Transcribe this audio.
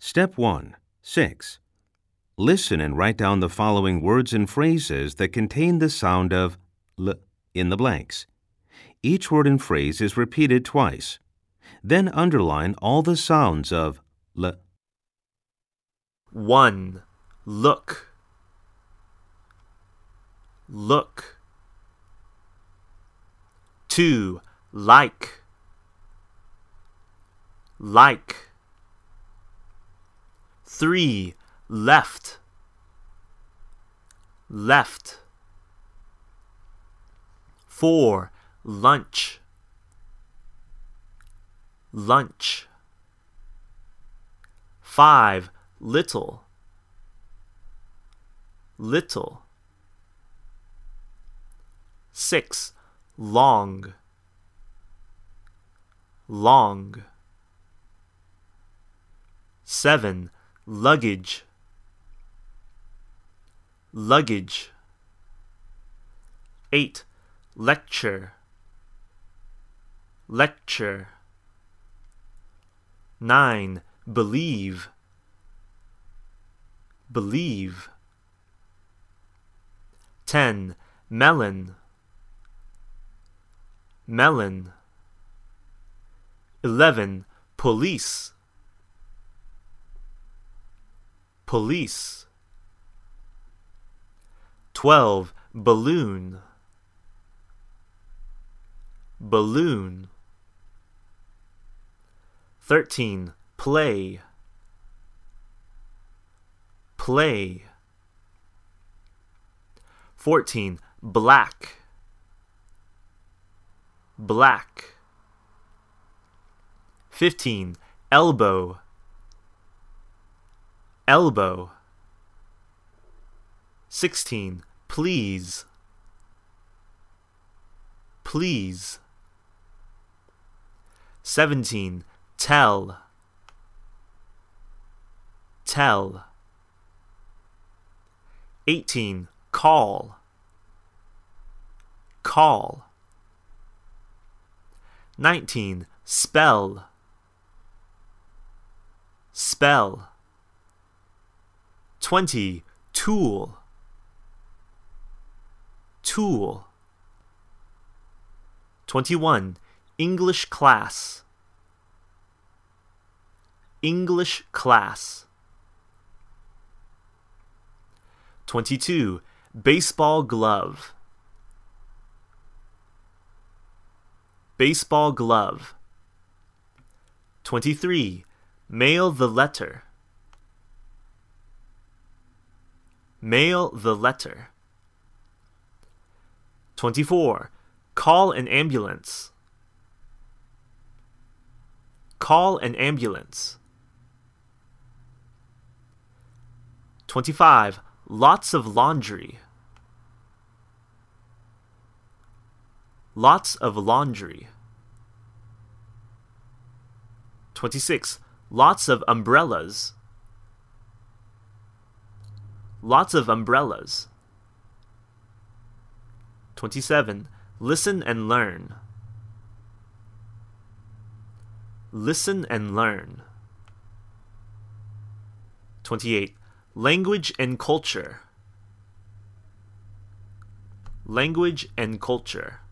Step 1. 6. Listen and write down the following words and phrases that contain the sound of l in the blanks. Each word and phrase is repeated twice. Then underline all the sounds of l. 1. Look. Look. 2. Like. Like. 3. Left. Left. 4. Lunch. Lunch. 5. Little. Little. 6. Long. Long. 7. Luggage. Luggage. 8. Lecture. Lecture. 9. Believe. Believe. 10. Melon. Melon. 11. Police. Police. 12. Balloon. Balloon. 13. Play. Play. 14. Black. Black. 15. Elbow. Elbow. 16. Please. Please. 17. Tell. Tell. 18. Call. Call. 19. Spell. Spell. 20. Tool. Tool. 21. English class. English class. 22. Baseball glove. Baseball glove. 23. Mail the letter. Mail the letter. 24. Call an ambulance. Call an ambulance. 25. Lots of laundry. Lots of laundry. 26. Lots of umbrellas. Lots of umbrellas. 27. Listen and learn. Listen and learn. 28. Language and culture. Language and culture.